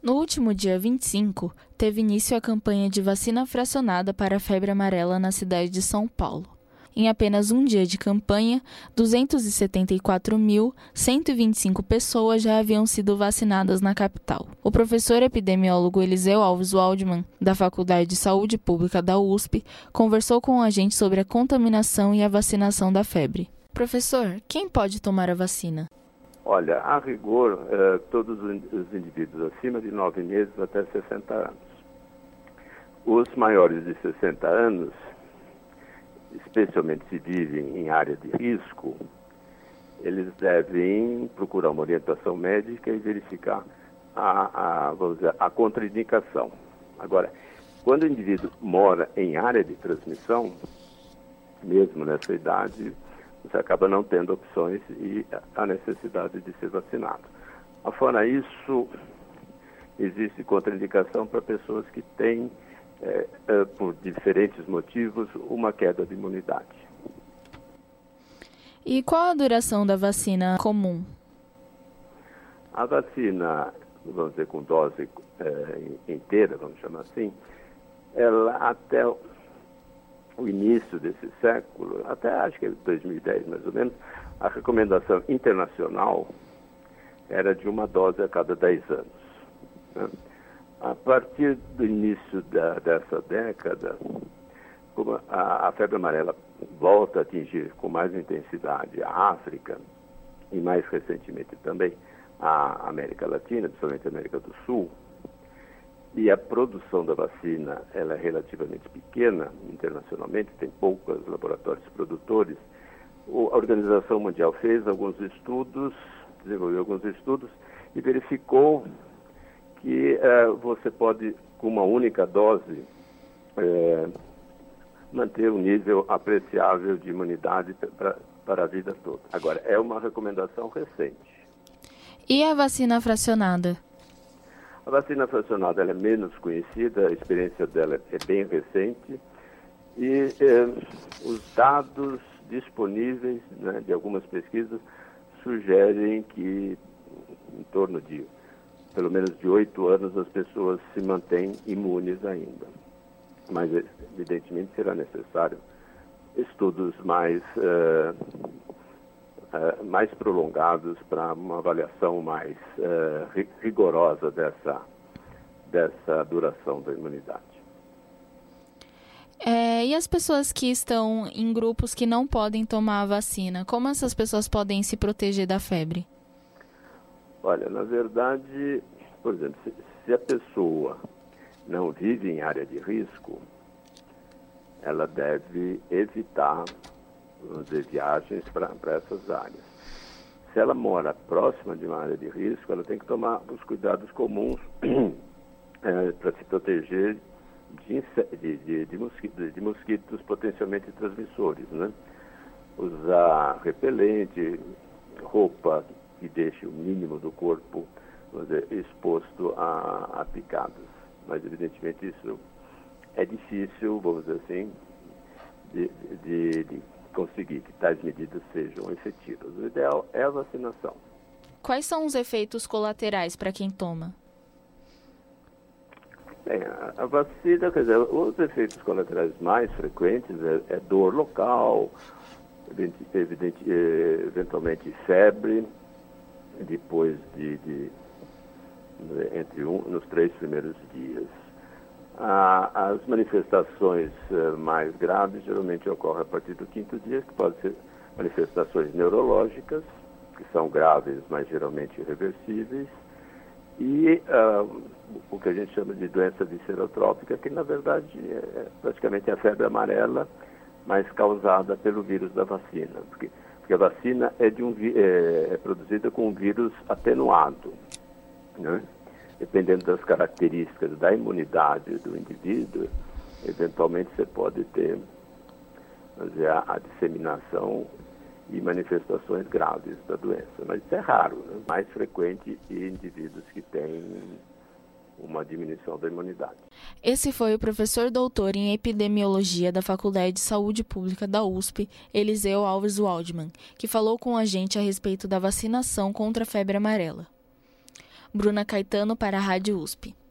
No último dia 25, teve início a campanha de vacina fracionada para a febre amarela na cidade de São Paulo. Em apenas um dia de campanha, 274.125 pessoas já haviam sido vacinadas na capital. O professor epidemiólogo Eliseu Alves Waldman, da Faculdade de Saúde Pública da USP, conversou com a gente sobre a contaminação e a vacinação da febre. Professor, quem pode tomar a vacina? Olha, a rigor, todos os indivíduos acima de 9 meses até 60 anos. Os maiores de 60 anos, especialmente se vivem em área de risco, eles devem procurar uma orientação médica e verificar a contraindicação. Agora, quando o indivíduo mora em área de transmissão, mesmo nessa idade, você acaba não tendo opções e a necessidade de ser vacinado. Fora isso, existe contraindicação para pessoas que têm, por diferentes motivos, uma queda de imunidade. E qual a duração da vacina comum? A vacina, vamos dizer, com dose inteira, vamos chamar assim, ela até o início desse século, até acho que é 2010 mais ou menos, a recomendação internacional era de uma dose a cada 10 anos. Né? A partir do início dessa década, como a febre amarela volta a atingir com mais intensidade a África e mais recentemente também a América Latina, principalmente a América do Sul, e a produção da vacina ela é relativamente pequena internacionalmente, tem poucos laboratórios produtores. A Organização Mundial fez alguns estudos, desenvolveu alguns estudos e verificou que você pode, com uma única dose, manter um nível apreciável de imunidade para a vida toda. Agora, é uma recomendação recente. E a vacina fracionada? A vacina fracionada ela é menos conhecida, a experiência dela é bem recente e os dados disponíveis, né, de algumas pesquisas sugerem que em torno de pelo menos de 8 anos as pessoas se mantêm imunes ainda. Mas evidentemente será necessário estudos mais prolongados para uma avaliação mais rigorosa dessa duração da imunidade. E as pessoas que estão em grupos que não podem tomar a vacina, como essas pessoas podem se proteger da febre? Olha, na verdade, por exemplo, se a pessoa não vive em área de risco, ela deve evitar viagens para essas áreas. Se ela mora próxima de uma área de risco, ela tem que tomar os cuidados comuns para se proteger de mosquitos potencialmente transmissores, né? Usar repelente, roupa que deixe o mínimo do corpo, vamos dizer, exposto a picadas. Mas evidentemente isso é difícil, vamos dizer assim, de conseguir que tais medidas sejam efetivas. O ideal é a vacinação. Quais são os efeitos colaterais para quem toma? Bem, a vacina, quer dizer, os efeitos colaterais mais frequentes é dor local, eventualmente febre, depois nos 3 primeiros dias. As manifestações mais graves geralmente ocorrem a partir do 5º dia, que podem ser manifestações neurológicas, que são graves, mas geralmente irreversíveis, e o que a gente chama de doença viscerotrópica, que na verdade é praticamente a febre amarela, mas causada pelo vírus da vacina, porque a vacina é produzida com um vírus atenuado, né? Dependendo das características da imunidade do indivíduo, eventualmente você pode ter a disseminação e manifestações graves da doença. Mas isso é raro, né? Mais frequente em indivíduos que têm uma diminuição da imunidade. Esse foi o professor doutor em epidemiologia da Faculdade de Saúde Pública da USP, Eliseu Alves Waldman, que falou com a gente a respeito da vacinação contra a febre amarela. Bruna Caetano para a Rádio USP.